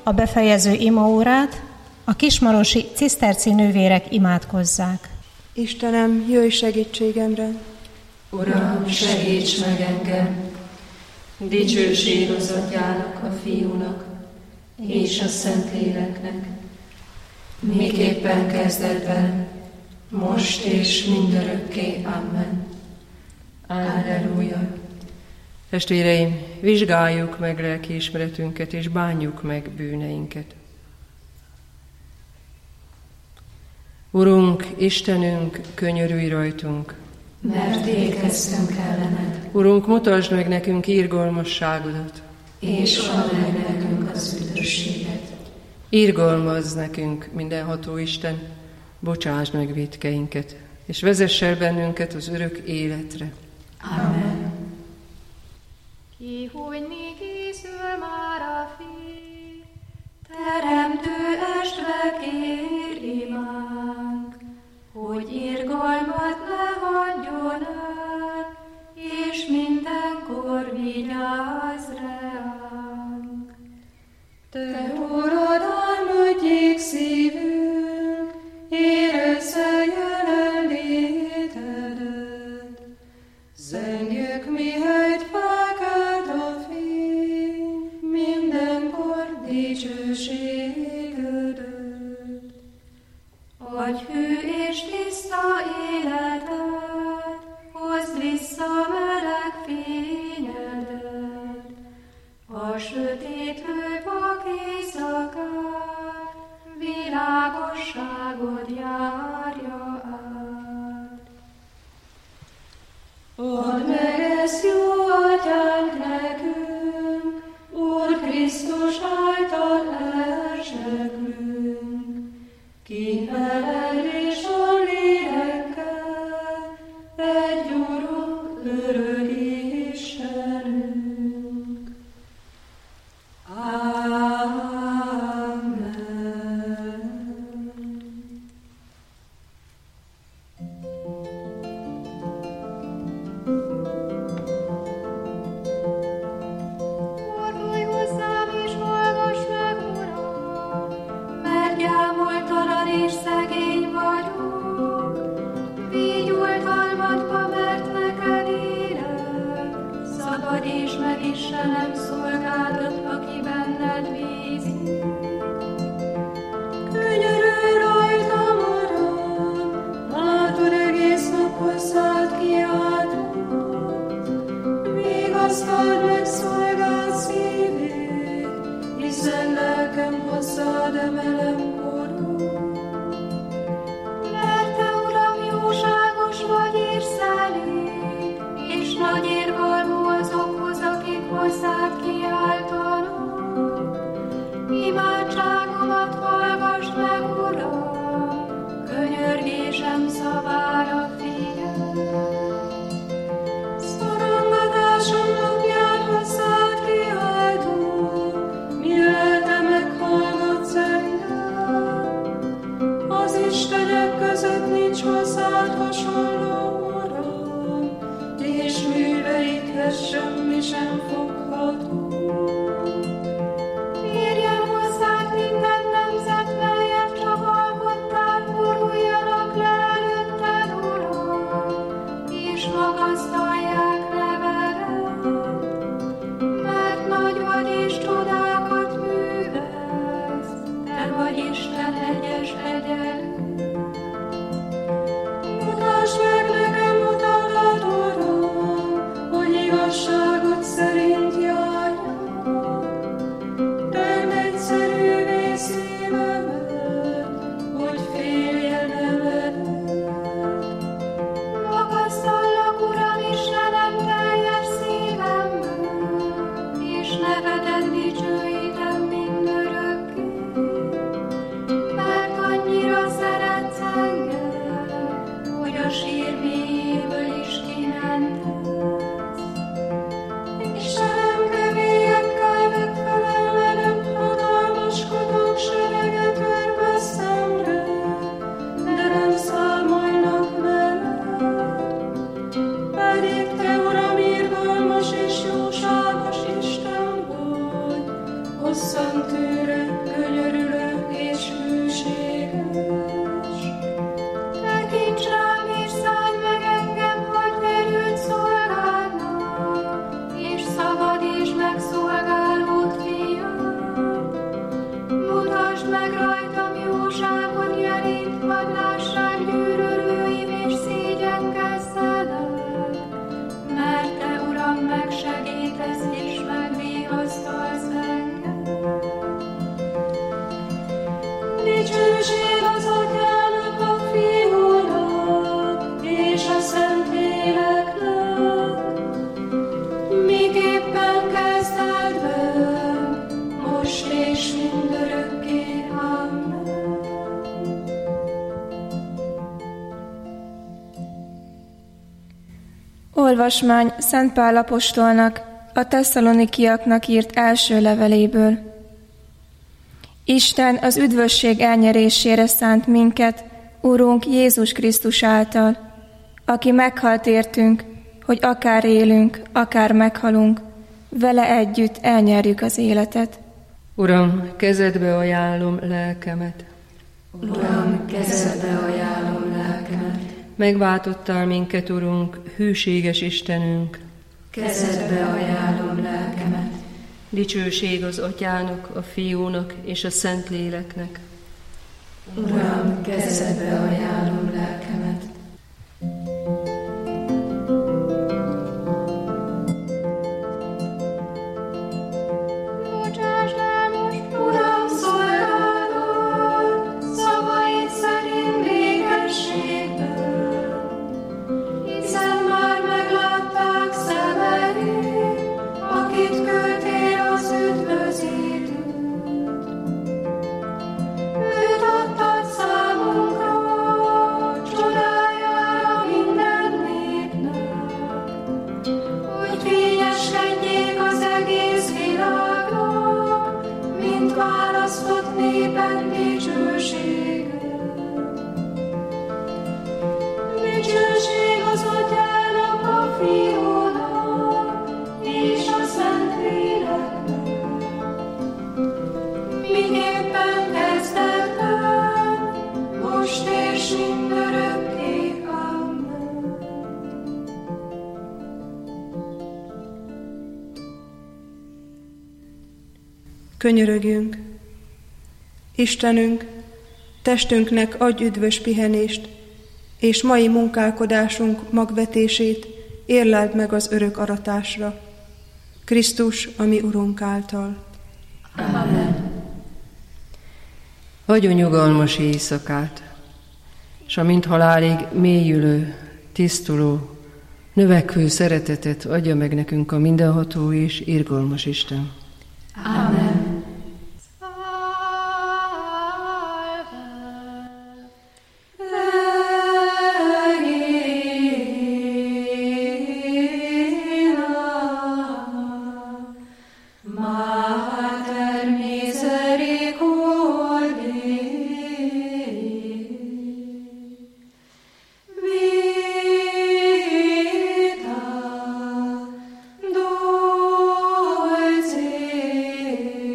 a befejező imaórát a kismarosi ciszterci nővérek imádkozzák. Istenem, jöjj segítségemre! Uram, segíts meg engem! Dicsőség az Atyának, a Fiúnak és a Szentléleknek, miképpen kezdetben, most és mindörökké. Amen. Alleluja. Testvéreim, vizsgáljuk meg lelkiismeretünket, és bánjuk meg bűneinket. Urunk, Istenünk, könyörülj rajtunk! Mert ékeztünk ellened. Urunk, mutasd meg nekünk irgalmasságodat, és add meg nekünk az üdvösséget. Irgalmazz nekünk, mindenható Isten, bocsásd meg vétkeinket, és vezess el bennünket az örök életre. Amen. Ki, hogy mi készül már a fény, Teremtő estve kér imánk, hogy irgalmat ne hagyjon el, és mindenkor vigyázz ránk. Te uradalmadjék szívünk, érezze jelenlétedet. Zengjük, mihelyt felkelt a fény, mindenkor dicsőségedet. Adj hű és tiszta életet, hozd vissza meleg fényedet, a sötétlő vak éjszakát, világosságod járja át. Add meg ezt, jó Atyánk, nekünk, Úr Krisztus által elseklünk, ki veled és a lélekkel, egy Urunk, örök Istenünk. Amen. fordulj hozzám és hallgass meg, Uram, Mert gyámoltalan és szegény vagyok, vígyoltalmatba, mert neked élek. Szabadíts meg, Istenem, szolgádat, aki benned bízik. Könyörülj rajtam, Uram, látod, egész nap hozzád kiáltott. Vigasztald meg szolgád szívét, hiszen lelkem hozzád emelem korod. Mert te, Uram, jóságos vagy és szelíd, és nagy irgalmú azokhoz, akik hozzád kiáltanak. Imádságomat hallgass meg, Uram, könyörgésem szavára figyelj. Szorongatásom napján hozzád kiáltok, mi lelke meghallgatsz engem. Az istenek között nincs hozzád hasonló, Uram, és műveidhez semmi sem fogható. Érjen hozzád minden nemzet, melyet csak alkottál, boruljanak le előtted, Uram, és magasztalják nevedet. Mert nagy vagy és csodákat művelsz, te vagy Isten egyes egyenlő. Mutasd meg nekem utadat, Uram, hogy igazságod szerint járjak. Tedd egyszerűvé szívemet, hogy féljen eledett. Magasztallak, Uram, Istenem, teljes szívemből, és nevedet dicsőítem mindörökké. Mert annyira szeretsz engem, hogy a sír mélyéből is kimentesz. Istenem, kemélyekkel megfelelnem, hatalmaskodók sereget örve szemre, de nem számolnak veled. Pedig te, Uram, irgalmas és jóságos Isten vagy, hosszan tűrő, Olvasmány Szent Pál apostolnak, a tesszalonikiaknak írt első leveléből. Isten az üdvösség elnyerésére szánt minket, Urunk Jézus Krisztus által, aki meghalt értünk, hogy akár élünk, akár meghalunk, vele együtt elnyerjük az életet. Uram, kezedbe ajánlom lelkemet. Uram, kezedbe ajánlom lelkemet. Megváltottál minket, Urunk, hűséges Istenünk. Kezedbe ajánlom lelkemet. Dicsőség az Atyának, a Fiúnak és a Szentléleknek. Uram, kezedbe ajánlom lelkemet. Bocsásd el most, Uram, szolgálod, szavaid szerint békességből, hiszen már meglátták szemeid, akit küldtél az üdvözítőt. Őt adtad számunkra, csodájára minden népnek, hogy fényeskedjék az egész világnak, mint választott néped dicsősége. Dicsőség az Atyának, a Fiúnak és a Szentléleknek, miképpen kezdetben, most és mindörökké. Amen. Könyörögjünk! Istenünk, testünknek adj üdvös pihenést, és mai munkálkodásunk magvetését érleld meg az örök aratásra. Krisztus, a mi Urunk által. Amen. Adjon nyugalmas éjszakát, s amint halálig mélyülő, tisztuló, növekvő szeretetet adja meg nekünk a mindenható és irgalmas Isten. Amen. Vita, dulce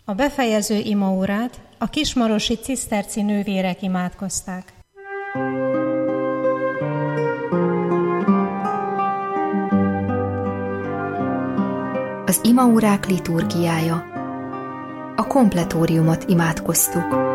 A befejező imaórát a kismarosi ciszterci nővérek imádkozták. Az imaórák liturgiája. A kompletóriumot imádkoztuk.